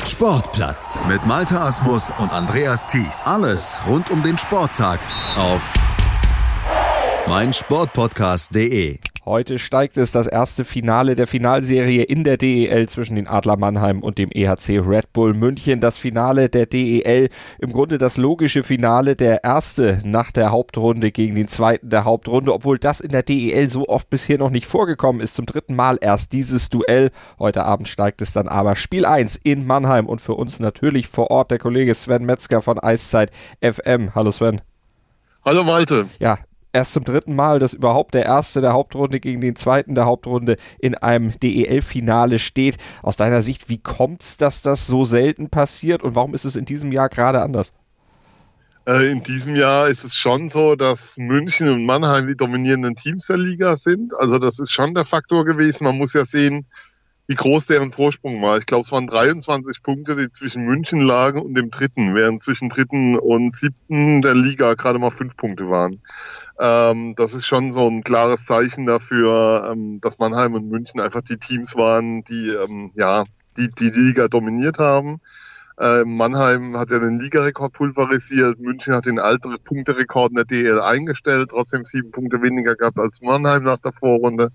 Sportplatz mit Malte Asmus und Andreas Thies. Alles rund um den Sporttag auf meinsportpodcast.de. Heute steigt es, das erste Finale der Finalserie in der DEL zwischen den Adler Mannheim und dem EHC Red Bull München. Das Finale der DEL, im Grunde das logische Finale, der erste nach der Hauptrunde gegen den zweiten der Hauptrunde, obwohl das in der DEL so oft bisher noch nicht vorgekommen ist. Zum dritten Mal erst dieses Duell. Heute Abend steigt es dann aber Spiel 1 in Mannheim und für uns natürlich vor Ort der Kollege Sven Metzger von Eiszeit FM. Hallo Sven. Hallo Malte. Ja, erst zum dritten Mal, dass überhaupt der erste der Hauptrunde gegen den zweiten der Hauptrunde in einem DEL-Finale steht. Aus deiner Sicht, wie kommt's, dass das so selten passiert und warum ist es in diesem Jahr gerade anders? In diesem Jahr ist es schon so, dass München und Mannheim die dominierenden Teams der Liga sind. Also das ist schon der Faktor gewesen. Man muss ja sehen, wie groß deren Vorsprung war. Ich glaube, es waren 23 Punkte, die zwischen München lagen und dem dritten, während zwischen dritten und siebten der Liga gerade mal 5 Punkte waren. Das ist schon so ein klares Zeichen dafür, dass Mannheim und München einfach die Teams waren, die die Liga dominiert haben. Mannheim hat ja den Ligarekord pulverisiert, München hat den alten Punkterekord in der DEL eingestellt, trotzdem 7 Punkte weniger gehabt als Mannheim nach der Vorrunde.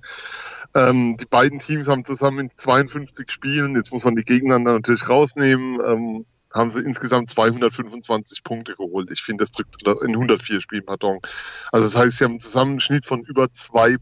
Die beiden Teams haben zusammen in 52 Spielen, jetzt muss man die gegeneinander natürlich rausnehmen, haben sie insgesamt 225 Punkte geholt. Ich finde, das drückt in 104 Spielen, pardon. Also das heißt, sie haben zusammen einen Schnitt von über 2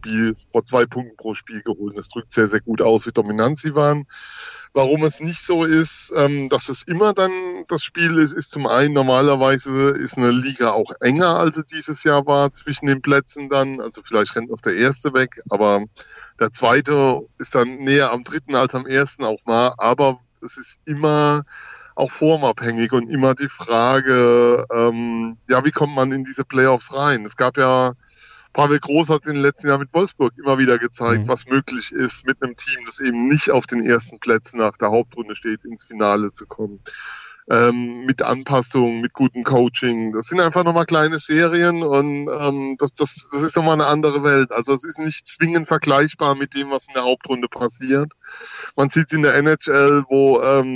Punkten pro Spiel geholt. Das drückt sehr, sehr gut aus, wie dominant sie waren. Warum es nicht so ist, dass es immer dann das Spiel ist zum einen, normalerweise ist eine Liga auch enger, als es dieses Jahr war, zwischen den Plätzen dann. Also vielleicht rennt noch der erste weg, aber der zweite ist dann näher am dritten als am ersten auch mal. Aber es ist immer auch formabhängig und immer die Frage, wie kommt man in diese Playoffs rein? Es gab ja, Pavel Groß hat in den letzten Jahren mit Wolfsburg immer wieder gezeigt, was möglich ist, mit einem Team, das eben nicht auf den ersten Plätzen nach der Hauptrunde steht, ins Finale zu kommen. Mit Anpassung, mit gutem Coaching. Das sind einfach nochmal kleine Serien und das ist nochmal eine andere Welt. Also es ist nicht zwingend vergleichbar mit dem, was in der Hauptrunde passiert. Man sieht es in der NHL, wo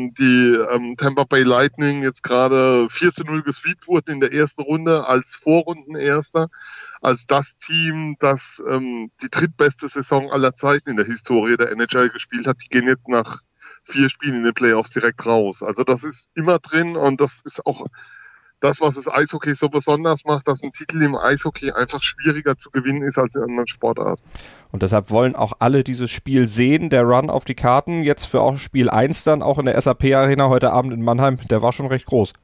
die Tampa Bay Lightning jetzt gerade 4-0 gesweept wurden in der ersten Runde als Vorrundenerster, als das Team, das die drittbeste Saison aller Zeiten in der Historie der NHL gespielt hat. Die gehen jetzt nach 4 Spielen in den Playoffs direkt raus. Also das ist immer drin und das ist auch das, was das Eishockey so besonders macht, dass ein Titel im Eishockey einfach schwieriger zu gewinnen ist als in anderen Sportarten. Und deshalb wollen auch alle dieses Spiel sehen. Der Run auf die Karten, jetzt für auch Spiel 1 dann, auch in der SAP-Arena heute Abend in Mannheim, der war schon recht groß.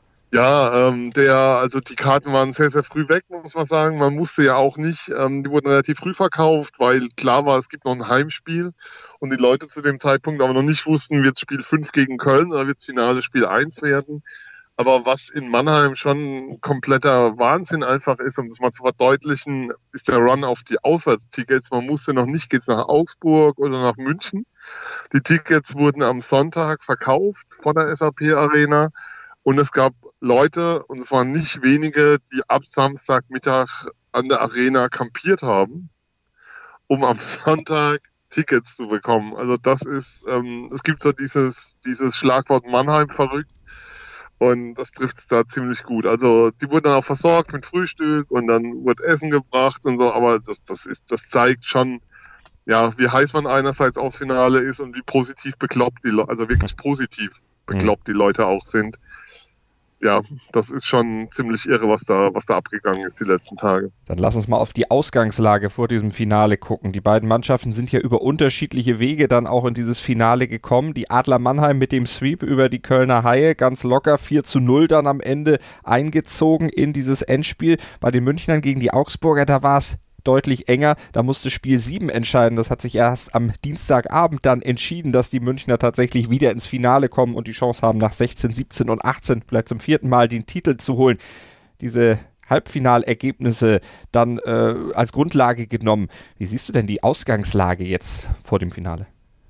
Ja, also die Karten waren sehr, sehr früh weg, muss man sagen. Man musste ja auch nicht, die wurden relativ früh verkauft, weil klar war, es gibt noch ein Heimspiel und die Leute zu dem Zeitpunkt aber noch nicht wussten, wird Spiel 5 gegen Köln oder wird Finale Spiel 1 werden. Aber was in Mannheim schon kompletter Wahnsinn einfach ist, um das mal zu verdeutlichen, ist der Run auf die Auswärtstickets. Man musste noch nicht, geht's nach Augsburg oder nach München. Die Tickets wurden am Sonntag verkauft von der SAP-Arena. Und es gab Leute, und es waren nicht wenige, die ab Samstagmittag an der Arena kampiert haben, um am Sonntag Tickets zu bekommen. Also das ist, es gibt so dieses Schlagwort Mannheim verrückt und das trifft es da ziemlich gut. Also die wurden dann auch versorgt mit Frühstück und dann wurde Essen gebracht und so, aber das zeigt schon, ja, wie heiß man einerseits aufs Finale ist und wie positiv bekloppt die Leute, also wirklich positiv bekloppt die Leute auch sind. Ja, das ist schon ziemlich irre, was da abgegangen ist die letzten Tage. Dann lass uns mal auf die Ausgangslage vor diesem Finale gucken. Die beiden Mannschaften sind ja über unterschiedliche Wege dann auch in dieses Finale gekommen. Die Adler Mannheim mit dem Sweep über die Kölner Haie, ganz locker 4-0 dann am Ende eingezogen in dieses Endspiel. Bei den Münchnern gegen die Augsburger, da war es deutlich enger. Da musste Spiel 7 entscheiden. Das hat sich erst am Dienstagabend dann entschieden, dass die Münchner tatsächlich wieder ins Finale kommen und die Chance haben, nach 16, 17 und 18 vielleicht zum 4. Mal den Titel zu holen. Diese Halbfinalergebnisse dann als Grundlage genommen. Wie siehst du denn die Ausgangslage jetzt vor dem Finale?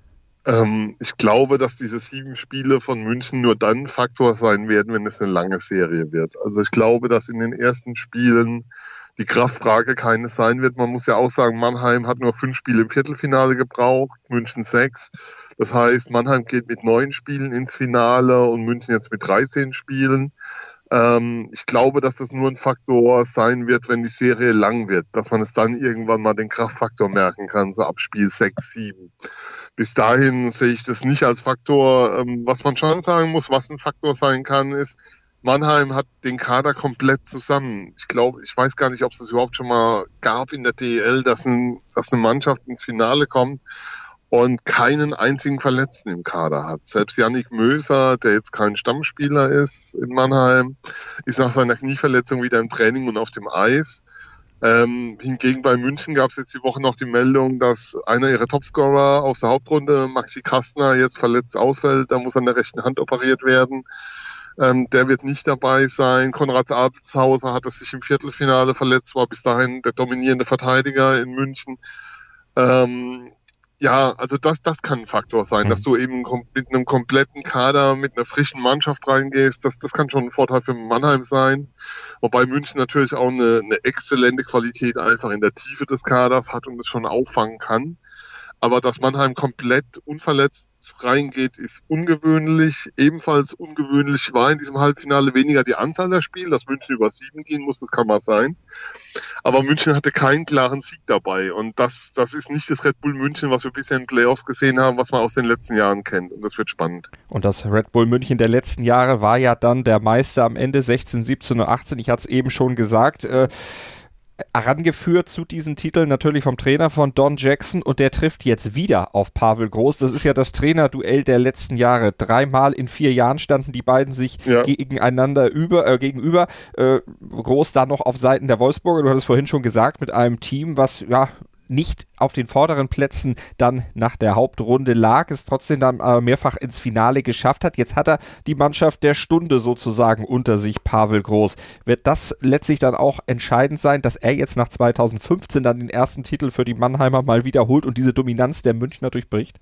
Ich glaube, dass diese 7 Spiele von München nur dann ein Faktor sein werden, wenn es eine lange Serie wird. Also ich glaube, dass in den ersten Spielen die Kraftfrage keine sein wird. Man muss ja auch sagen, Mannheim hat nur 5 Spiele im Viertelfinale gebraucht, München 6. Das heißt, Mannheim geht mit 9 Spielen ins Finale und München jetzt mit 13 Spielen. Ich glaube, dass das nur ein Faktor sein wird, wenn die Serie lang wird, dass man es dann irgendwann mal den Kraftfaktor merken kann, so ab Spiel 6, 7. Bis dahin sehe ich das nicht als Faktor. Was man schon sagen muss, was ein Faktor sein kann, ist, Mannheim hat den Kader komplett zusammen. Ich weiß gar nicht, ob es das überhaupt schon mal gab in der DEL, dass eine Mannschaft ins Finale kommt und keinen einzigen Verletzten im Kader hat. Selbst Yannick Möser, der jetzt kein Stammspieler ist in Mannheim, ist nach seiner Knieverletzung wieder im Training und auf dem Eis. Hingegen bei München gab es jetzt die Woche noch die Meldung, dass einer ihrer Topscorer aus der Hauptrunde, Maxi Kastner, jetzt verletzt ausfällt. Da muss an der rechten Hand operiert werden. Der wird nicht dabei sein. Konrad Abelshauser hat es sich im Viertelfinale verletzt, war bis dahin der dominierende Verteidiger in München. Ja, also das kann ein Faktor sein, dass du eben mit einem kompletten Kader, mit einer frischen Mannschaft reingehst. Das kann schon ein Vorteil für Mannheim sein. Wobei München natürlich auch eine exzellente Qualität einfach in der Tiefe des Kaders hat und es schon auffangen kann. Aber dass Mannheim komplett unverletzt reingeht, ist ungewöhnlich. Ebenfalls ungewöhnlich war in diesem Halbfinale weniger die Anzahl der Spiele, dass München über 7 gehen muss, das kann mal sein. Aber München hatte keinen klaren Sieg dabei. Und das ist nicht das Red Bull München, was wir bisher in Playoffs gesehen haben, was man aus den letzten Jahren kennt. Und das wird spannend. Und das Red Bull München der letzten Jahre war ja dann der Meister am Ende 16, 17 und 18. Ich hatte es eben schon gesagt, herangeführt zu diesen Titeln natürlich vom Trainer von Don Jackson und der trifft jetzt wieder auf Pavel Groß. Das ist ja das Trainerduell der letzten Jahre. 3-mal in 4 Jahren standen die beiden sich gegeneinander gegenüber. Groß da noch auf Seiten der Wolfsburger, du hattest vorhin schon gesagt, mit einem Team, was nicht auf den vorderen Plätzen dann nach der Hauptrunde lag, es trotzdem dann mehrfach ins Finale geschafft hat. Jetzt hat er die Mannschaft der Stunde sozusagen unter sich, Pavel Groß. Wird das letztlich dann auch entscheidend sein, dass er jetzt nach 2015 dann den ersten Titel für die Mannheimer mal wiederholt und diese Dominanz der Münchner durchbricht?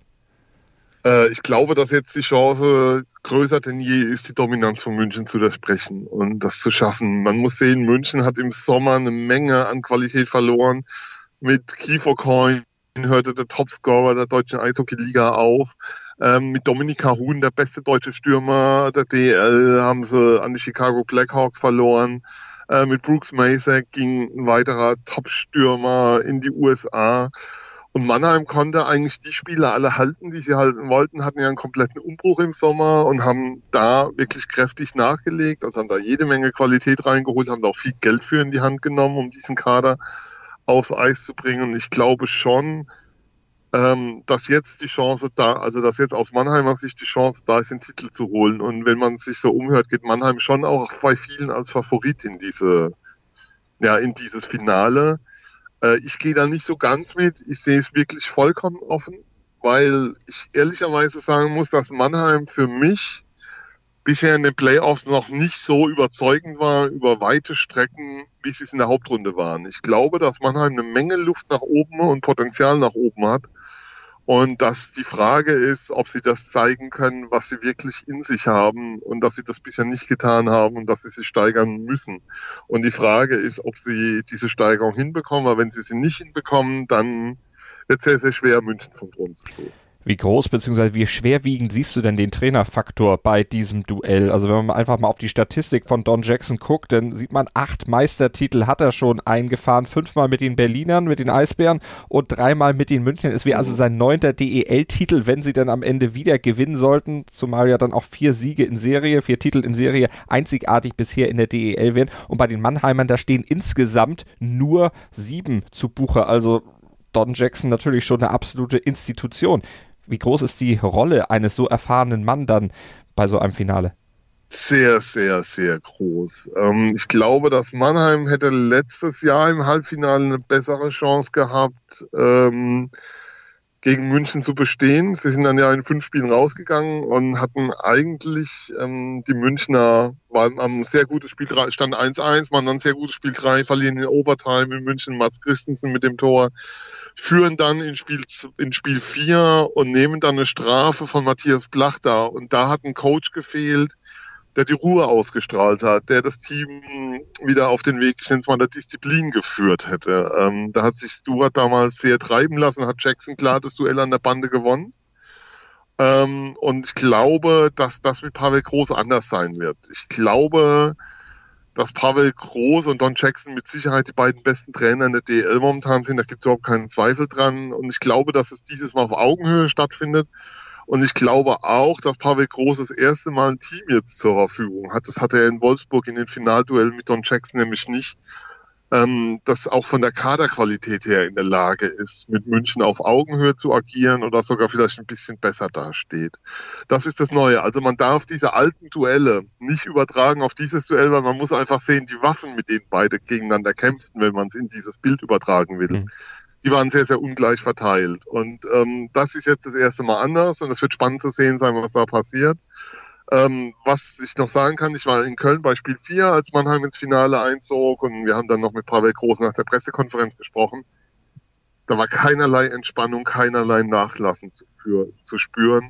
Ich glaube, dass jetzt die Chance größer denn je ist, die Dominanz von München zu durchbrechen und das zu schaffen. Man muss sehen, München hat im Sommer eine Menge an Qualität verloren. Mit Kiefer Coin hörte der Topscorer der deutschen Eishockey-Liga auf. Mit Dominik Kahun, der beste deutsche Stürmer der DL, haben sie an die Chicago Blackhawks verloren. Mit Brooks Macek ging ein weiterer Top-Stürmer in die USA. Und Mannheim konnte eigentlich die Spieler alle halten, die sie halten wollten, hatten ja einen kompletten Umbruch im Sommer und haben da wirklich kräftig nachgelegt. Also haben da jede Menge Qualität reingeholt, haben da auch viel Geld für in die Hand genommen, um diesen Kader aufs Eis zu bringen. Ich glaube schon, dass jetzt die Chance dass jetzt aus Mannheimer Sicht die Chance da ist, den Titel zu holen. Und wenn man sich so umhört, geht Mannheim schon auch bei vielen als Favorit in dieses Finale. Ich gehe da nicht so ganz mit. Ich sehe es wirklich vollkommen offen, weil ich ehrlicherweise sagen muss, dass Mannheim für mich bisher in den Playoffs noch nicht so überzeugend war über weite Strecken, wie sie es in der Hauptrunde waren. Ich glaube, dass Mannheim eine Menge Luft nach oben und Potenzial nach oben hat und dass die Frage ist, ob sie das zeigen können, was sie wirklich in sich haben und dass sie das bisher nicht getan haben und dass sie sich steigern müssen. Und die Frage ist, ob sie diese Steigerung hinbekommen, weil wenn sie sie nicht hinbekommen, dann wird es sehr, sehr schwer, München vom Thron zu stoßen. Wie groß bzw. wie schwerwiegend siehst du denn den Trainerfaktor bei diesem Duell? Also wenn man einfach mal auf die Statistik von Don Jackson guckt, dann sieht man, 8 Meistertitel hat er schon eingefahren, 5-mal mit den Berlinern, mit den Eisbären und 3-mal mit den Münchnern. Es wäre also sein 9. DEL-Titel, wenn sie dann am Ende wieder gewinnen sollten, zumal ja dann auch 4 Titel in Serie einzigartig bisher in der DEL wären. Und bei den Mannheimern, da stehen insgesamt nur 7 zu Buche. Also Don Jackson natürlich schon eine absolute Institution. Wie groß ist die Rolle eines so erfahrenen Mann dann bei so einem Finale? Sehr, sehr, sehr groß. Ich glaube, dass Mannheim hätte letztes Jahr im Halbfinale eine bessere Chance gehabt, gegen München zu bestehen. Sie sind dann ja in 5 Spielen rausgegangen und hatten eigentlich die Münchner waren am sehr gutes Spiel 3, stand 1-1, waren dann sehr gutes Spiel 3, verlieren in Overtime in München, Mats Christensen mit dem Tor, führen dann in Spiel 4 und nehmen dann eine Strafe von Matthias Blachter. Und da hat ein Coach gefehlt, der die Ruhe ausgestrahlt hat, der das Team wieder auf den Weg, ich nenne es mal, der Disziplin geführt hätte. Da hat sich Stewart damals sehr treiben lassen, hat Jackson klar das Duell an der Bande gewonnen. Und ich glaube, dass das mit Pavel Groß anders sein wird. Ich glaube, dass Pavel Groß und Don Jackson mit Sicherheit die beiden besten Trainer in der DEL momentan sind. Da gibt es überhaupt keinen Zweifel dran. Und ich glaube, dass es dieses Mal auf Augenhöhe stattfindet. Und ich glaube auch, dass Pavel Groß das erste Mal ein Team jetzt zur Verfügung hat. Das hatte er in Wolfsburg in den Finalduellen mit Don Jackson nämlich nicht. Das auch von der Kaderqualität her in der Lage ist, mit München auf Augenhöhe zu agieren oder sogar vielleicht ein bisschen besser dasteht. Das ist das Neue. Also man darf diese alten Duelle nicht übertragen auf dieses Duell, weil man muss einfach sehen, die Waffen, mit denen beide gegeneinander kämpften, wenn man es in dieses Bild übertragen will, die waren sehr, sehr ungleich verteilt. Und das ist jetzt das erste Mal anders und es wird spannend zu sehen sein, was da passiert. Was ich noch sagen kann, ich war in Köln bei Spiel 4, als Mannheim ins Finale einzog und wir haben dann noch mit Pavel Groß nach der Pressekonferenz gesprochen. Da war keinerlei Entspannung, keinerlei Nachlassen zu spüren.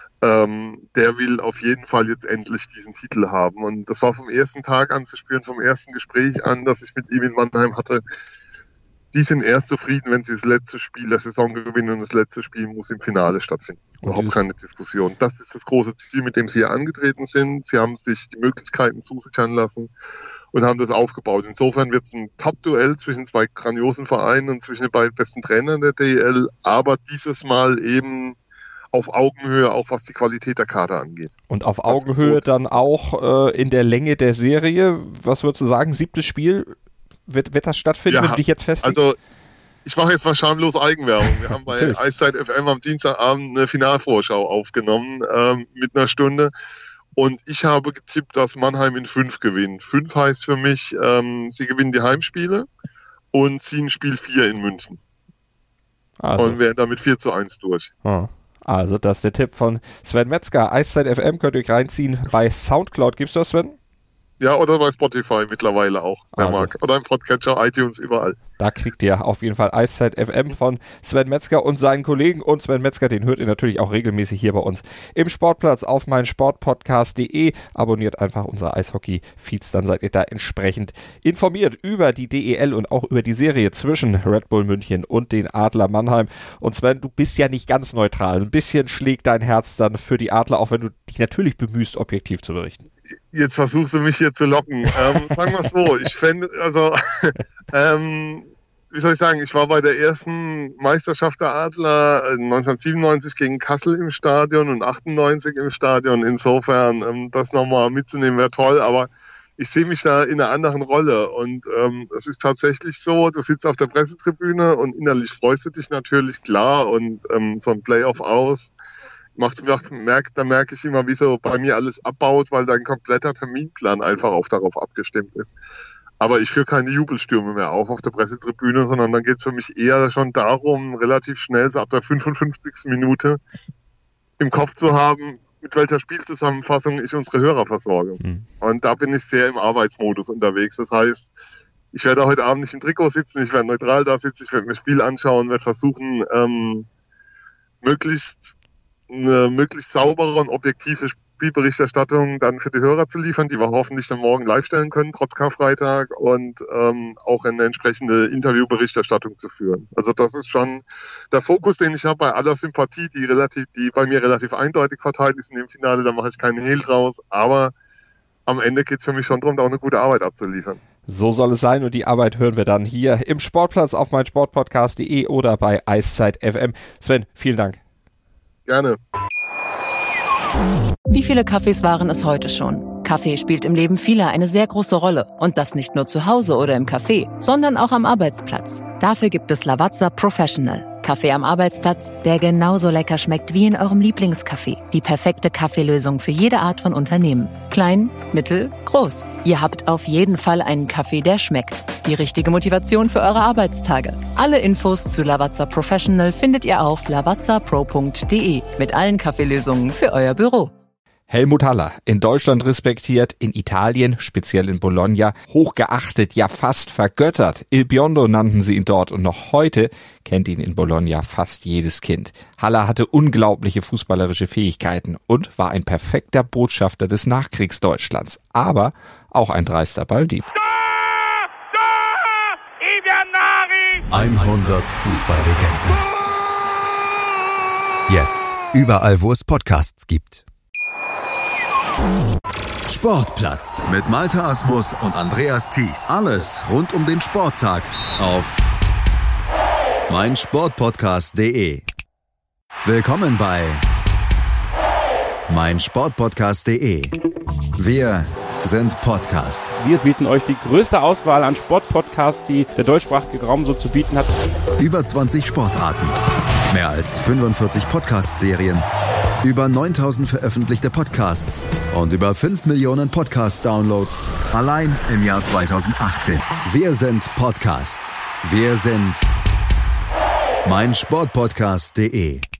Der will auf jeden Fall jetzt endlich diesen Titel haben. Und das war vom ersten Tag an zu spüren, vom ersten Gespräch an, das ich mit ihm in Mannheim hatte. Die sind erst zufrieden, wenn sie das letzte Spiel der Saison gewinnen und das letzte Spiel muss im Finale stattfinden. Überhaupt keine Diskussion. Das ist das große Ziel, mit dem sie hier angetreten sind. Sie haben sich die Möglichkeiten zusichern lassen und haben das aufgebaut. Insofern wird es ein Top-Duell zwischen zwei grandiosen Vereinen und zwischen den beiden besten Trainern der DEL, aber dieses Mal eben auf Augenhöhe, auch was die Qualität der Kader angeht. Und auf Augenhöhe so dann auch in der Länge der Serie. Was würdest du sagen? 7. Spiel? Wird das stattfinden, wenn du dich jetzt festlegst? Also, ich mache jetzt mal schamlos Eigenwerbung. Wir haben bei Eiszeit FM am Dienstagabend eine Finalvorschau aufgenommen mit einer Stunde. Und ich habe getippt, dass Mannheim in 5 gewinnt. 5 heißt für mich, sie gewinnen die Heimspiele und ziehen Spiel 4 in München. Also. Und wären damit 4:1 durch. Also, das ist der Tipp von Sven Metzger. Eiszeit FM könnt ihr euch reinziehen bei Soundcloud. Gibt's das, Sven? Ja, oder bei Spotify mittlerweile auch, wer mag. Oder im Podcatcher, iTunes, überall. Da kriegt ihr auf jeden Fall Eiszeit FM von Sven Metzger und seinen Kollegen. Und Sven Metzger, den hört ihr natürlich auch regelmäßig hier bei uns im Sportplatz auf meinsportpodcast.de. Abonniert einfach unsere Eishockey-Feeds, dann seid ihr da entsprechend informiert über die DEL und auch über die Serie zwischen Red Bull München und den Adler Mannheim. Und Sven, du bist ja nicht ganz neutral. Ein bisschen schlägt dein Herz dann für die Adler, auch wenn du dich natürlich bemühst, objektiv zu berichten. Jetzt versuchst du mich hier zu locken. Sagen wir es so, ich fände, also, wie soll ich sagen, ich war bei der ersten Meisterschaft der Adler 1997 gegen Kassel im Stadion und 98 im Stadion. Insofern, das nochmal mitzunehmen wäre toll, aber ich sehe mich da in einer anderen Rolle und es ist tatsächlich so, du sitzt auf der Pressetribüne und innerlich freust du dich natürlich, klar, und so ein Playoff aus. Da merke ich immer, wie so bei mir alles abbaut, weil dein kompletter Terminplan einfach darauf abgestimmt ist. Aber ich führe keine Jubelstürme mehr auf der Pressetribüne, sondern dann geht es für mich eher schon darum, relativ schnell, so ab der 55. Minute im Kopf zu haben, mit welcher Spielzusammenfassung ich unsere Hörer versorge. Und da bin ich sehr im Arbeitsmodus unterwegs. Das heißt, ich werde heute Abend nicht im Trikot sitzen, ich werde neutral da sitzen, ich werde mir das Spiel anschauen, werde versuchen, eine möglichst saubere und objektive Spielberichterstattung dann für die Hörer zu liefern, die wir hoffentlich dann morgen live stellen können, trotz Karfreitag, und auch eine entsprechende Interviewberichterstattung zu führen. Also das ist schon der Fokus, den ich habe, bei aller Sympathie, die bei mir relativ eindeutig verteilt ist in dem Finale, da mache ich keinen Hehl draus, aber am Ende geht es für mich schon darum, da auch eine gute Arbeit abzuliefern. So soll es sein und die Arbeit hören wir dann hier im Sportplatz auf meinsportpodcast.de oder bei Eiszeit FM. Sven, vielen Dank. Gerne. Wie viele Kaffees waren es heute schon? Kaffee spielt im Leben vieler eine sehr große Rolle. Und das nicht nur zu Hause oder im Café, sondern auch am Arbeitsplatz. Dafür gibt es Lavazza Professional. Kaffee am Arbeitsplatz, der genauso lecker schmeckt wie in eurem Lieblingscafé. Die perfekte Kaffeelösung für jede Art von Unternehmen. Klein, mittel, groß. Ihr habt auf jeden Fall einen Kaffee, der schmeckt. Die richtige Motivation für eure Arbeitstage. Alle Infos zu Lavazza Professional findet ihr auf lavazzapro.de mit allen Kaffeelösungen für euer Büro. Helmut Haller, in Deutschland respektiert, in Italien, speziell in Bologna, hochgeachtet, ja fast vergöttert. Il Biondo nannten sie ihn dort und noch heute kennt ihn in Bologna fast jedes Kind. Haller hatte unglaubliche fußballerische Fähigkeiten und war ein perfekter Botschafter des Nachkriegsdeutschlands, aber auch ein dreister Balldieb. 100 Fußballlegenden. Jetzt. Überall, wo es Podcasts gibt. Sportplatz. Mit Malte Asmus und Andreas Thies. Alles rund um den Sporttag auf meinsportpodcast.de. Willkommen bei meinsportpodcast.de. Wir sind Podcast. Wir bieten euch die größte Auswahl an Sportpodcasts, die der deutschsprachige Raum so zu bieten hat. Über 20 Sportarten. Mehr als 45 Podcast-Serien. Über 9000 veröffentlichte Podcasts. Und über 5 Millionen Podcast-Downloads. Allein im Jahr 2018. Wir sind Podcast. Wir sind meinsportpodcast.de.